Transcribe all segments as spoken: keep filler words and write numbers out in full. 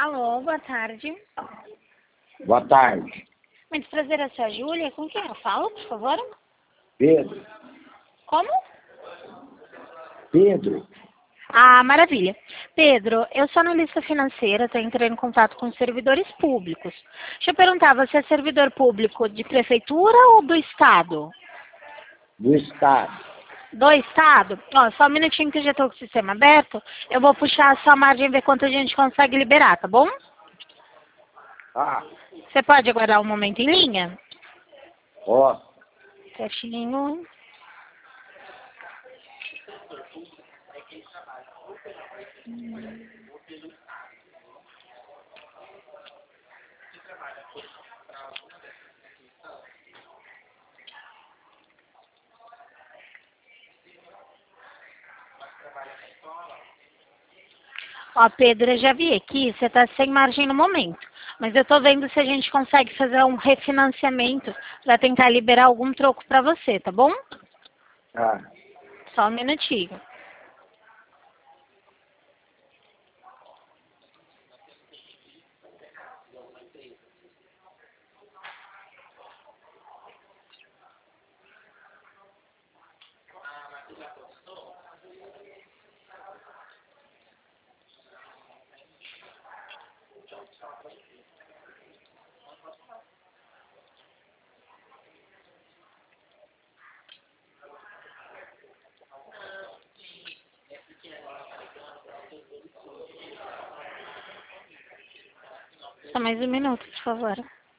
Alô, boa tarde. Boa tarde. Muito prazer, eu sou a Júlia. Com quem eu falo, por favor? Pedro. Como? Pedro. Ah, maravilha. Pedro, eu sou analista financeira, estou entrando em contato com servidores públicos. Deixa eu perguntar, você é servidor público de prefeitura ou do Estado? Do Estado. Do Estado? Ó, só um minutinho que eu já estou com o sistema aberto. Eu vou puxar a sua margem e ver quanto a gente consegue liberar, tá bom? Ah, Você pode aguardar um momento em linha? ó. Certinho. Ó, Pedro, eu já vi aqui, você está sem margem no momento. Mas eu estou vendo se a gente consegue fazer um refinanciamento para tentar liberar algum troco para você, tá bom? Ah, Só um minutinho. Só mais um minuto, por favor.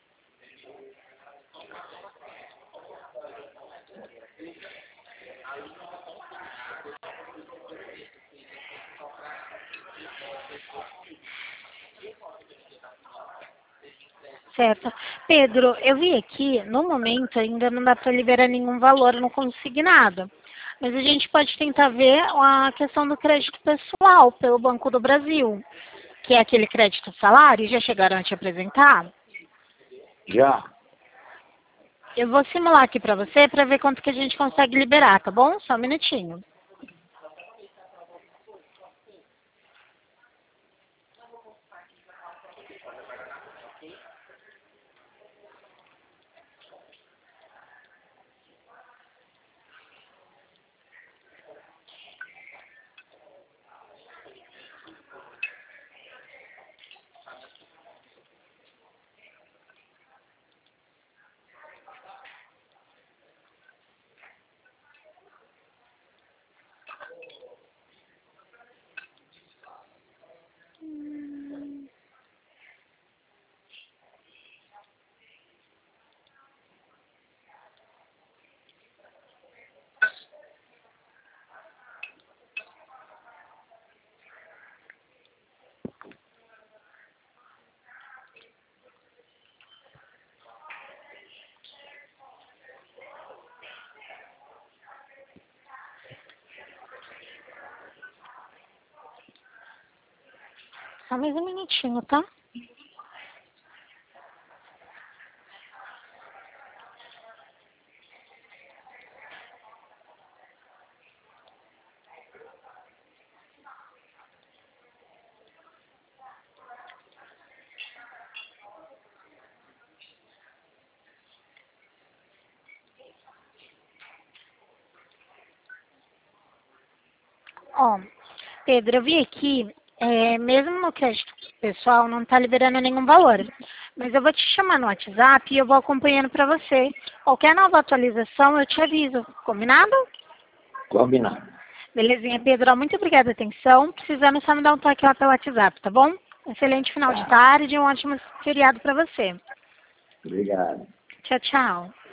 Certo. Pedro, eu vi aqui, no momento ainda não dá para liberar nenhum valor no consignado. Mas a gente pode tentar ver a questão do crédito pessoal pelo Banco do Brasil, que é aquele crédito salário, já chegaram a te apresentar? já. Eu vou simular aqui para você para ver quanto que a gente consegue liberar, tá bom? Só um minutinho. Só mais um minutinho, tá? Ó, Pedro, eu vi aqui, é, mesmo no crédito pessoal, não está liberando nenhum valor. Mas eu vou te chamar no WhatsApp e eu vou acompanhando para você. Qualquer nova atualização, eu te aviso. Combinado? Combinado. Belezinha, Pedro. Muito obrigada pela atenção. Precisando, só me dar um toque lá pelo WhatsApp, tá bom? Excelente final de Tá. tarde e um ótimo feriado para você. Obrigado. Tchau, tchau.